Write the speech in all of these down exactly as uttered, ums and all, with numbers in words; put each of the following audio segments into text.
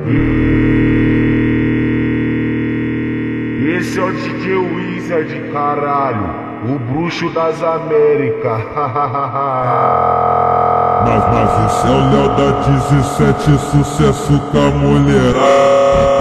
Esse é o D J Wizard, caralho, o bruxo das Américas. Mas, mas esse é o Léo da dezessete, sucesso com a mulherada.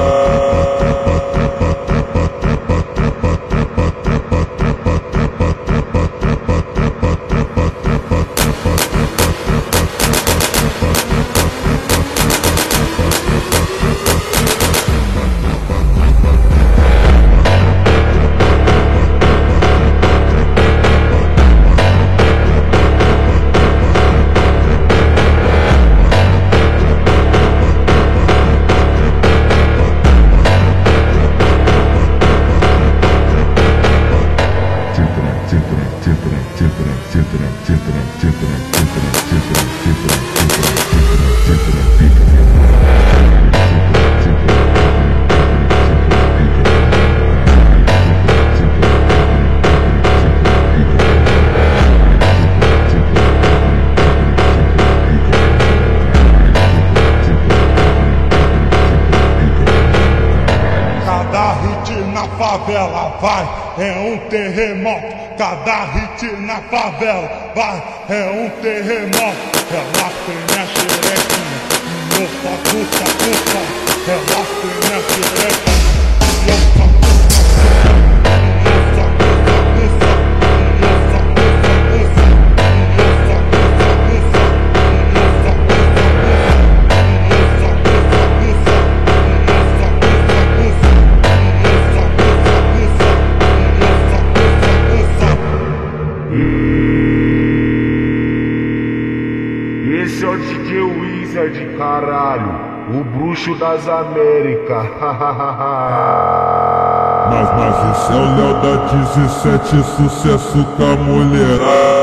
Cada hit na favela vai, é um terremoto. Cada hit na favela vai, é um terremoto. Ela tem a xerequinha, opa, puta, puta. Ela tem a xerequinha, opa, puta, puta. Esse é o D J Wizard, caralho, o bruxo das Américas. Mas, mas esse é o Léo da dezessete, sucesso com a mulherada.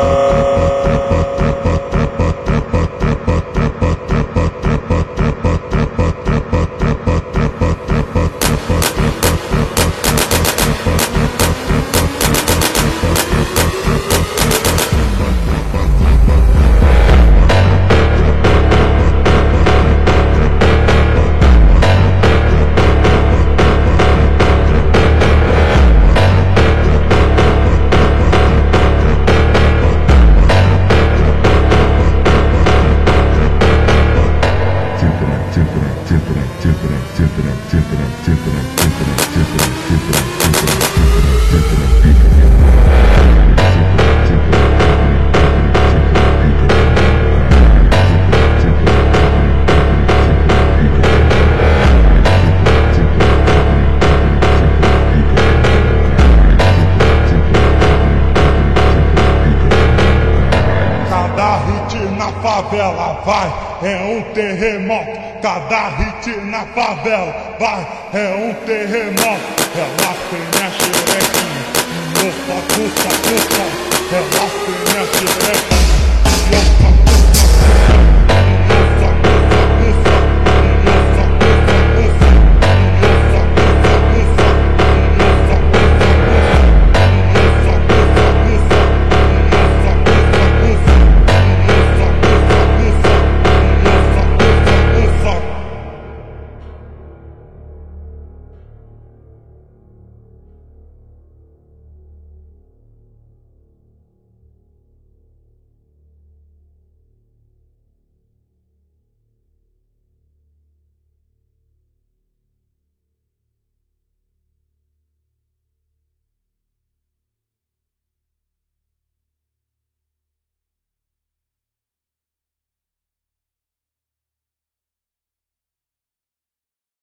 Na favela vai, é um terremoto. Cada hit na favela vai, é um terremoto. Ela tem a xerequinha, opa, puta, puta. Ela tem a xerequinha, opa.